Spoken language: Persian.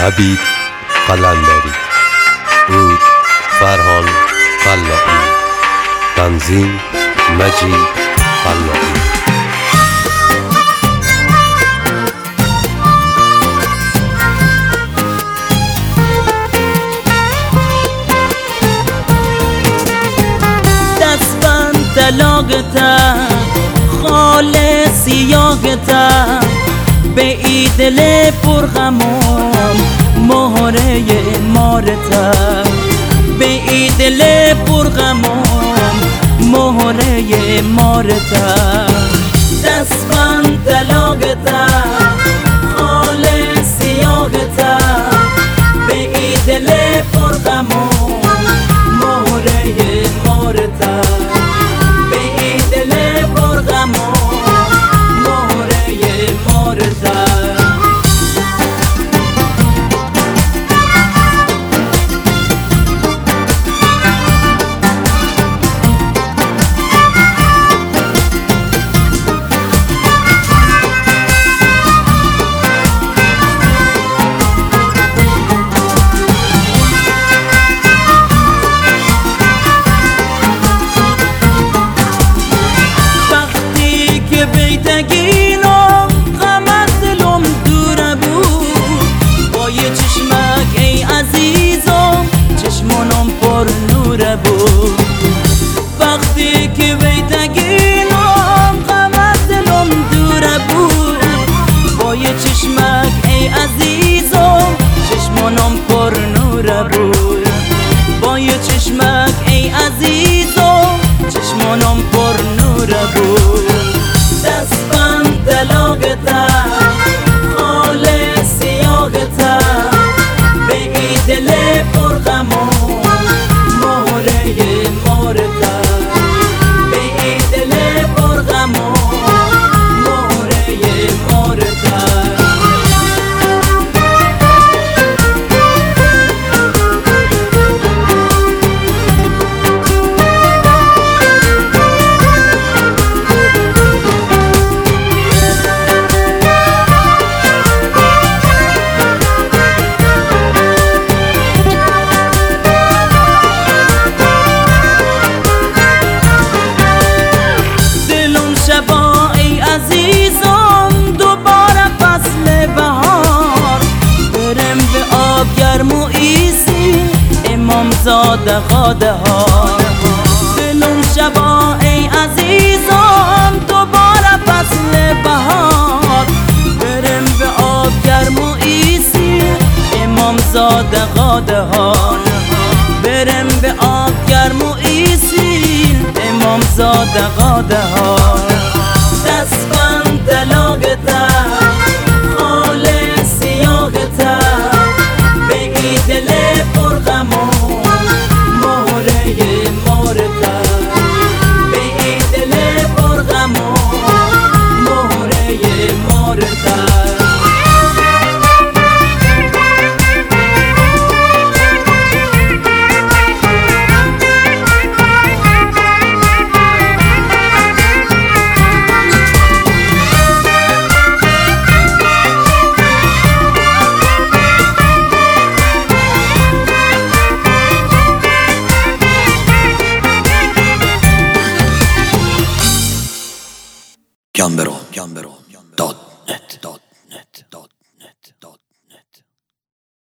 حبیب قلندری. بود فرهان فلاحی. تنظیم مجید فلاحی. دستبند طلاقتا خالص یاقتا به ای دل پرغمام مهره مارتا به ای دل پرغمام مهره مارتا دستبند طلاقتا خالص یاقتا به ای دل پرغمام مهره مارتا به ای دل پرغمام مهره مارتا بیتگینم غمت دلم دوره بود با یه چشمک ای عزیزم چشمانم پر نوره بود وقتی که بیتگینم غمت دلم دوره بود با یه چشمک ای عزیزم چشمانم پر نوره بود با یه چشمک ای عزیزم چشمانم پر نوره بود دستبند طلاقتا خالص یاقتا به ای دل پرغمام مهره مارتا به ای دل پرغمام مهره مارتا زاده خاده ها دلم شبا ای عزیزم دوباره فصل بهار برم به آب گرم و ایسی امام زاده خاده ها برم به آب گرم و ایسی امام زاده خاده ها